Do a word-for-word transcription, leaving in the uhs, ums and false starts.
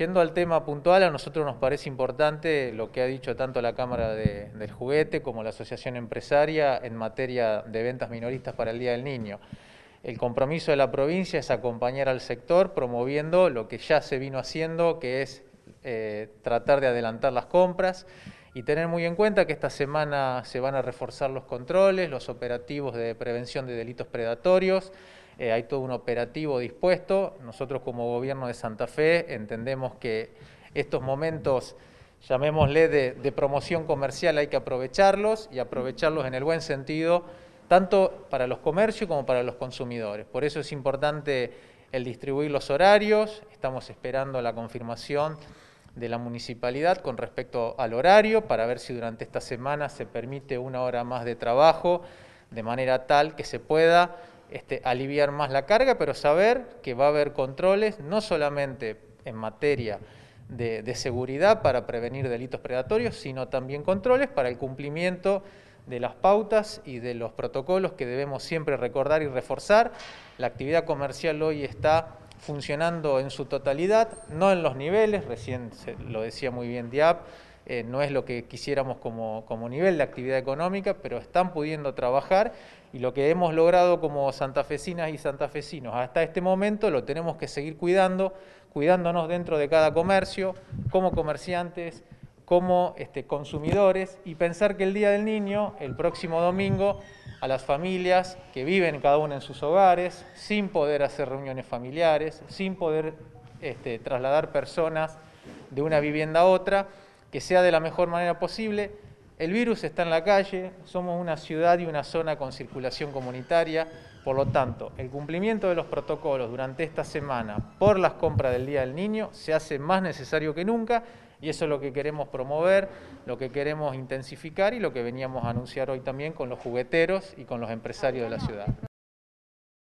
yendo al tema puntual, a nosotros nos parece importante lo que ha dicho tanto la Cámara de, del Juguete como la Asociación Empresaria en materia de ventas minoristas para el Día del Niño. El compromiso de la provincia es acompañar al sector promoviendo lo que ya se vino haciendo, que es eh, tratar de adelantar las compras y tener muy en cuenta que esta semana se van a reforzar los controles, los operativos de prevención de delitos predatorios. Eh, hay todo un operativo dispuesto. Nosotros como gobierno de Santa Fe entendemos que estos momentos, llamémosle de, de promoción comercial, hay que aprovecharlos y aprovecharlos en el buen sentido, tanto para los comercios como para los consumidores. Por eso es importante el distribuir los horarios. Estamos esperando la confirmación de la municipalidad con respecto al horario para ver si durante esta semana se permite una hora más de trabajo de manera tal que se pueda este, aliviar más la carga, pero saber que va a haber controles no solamente en materia de, de seguridad para prevenir delitos predatorios, sino también controles para el cumplimiento de las pautas y de los protocolos que debemos siempre recordar y reforzar. La actividad comercial hoy está funcionando en su totalidad, no en los niveles, recién se, lo decía muy bien Diab, eh, no es lo que quisiéramos como, como nivel de actividad económica, pero están pudiendo trabajar y lo que hemos logrado como santafesinas y santafesinos hasta este momento lo tenemos que seguir cuidando, cuidándonos dentro de cada comercio, como comerciantes, como este, consumidores, y pensar que el Día del Niño, el próximo domingo, a las familias que viven cada una en sus hogares, sin poder hacer reuniones familiares, sin poder este, trasladar personas de una vivienda a otra, que sea de la mejor manera posible. El virus está en la calle, somos una ciudad y una zona con circulación comunitaria, por lo tanto, el cumplimiento de los protocolos durante esta semana por las compras del Día del Niño se hace más necesario que nunca, y eso es lo que queremos promover, lo que queremos intensificar y lo que veníamos a anunciar hoy también con los jugueteros y con los empresarios de la ciudad.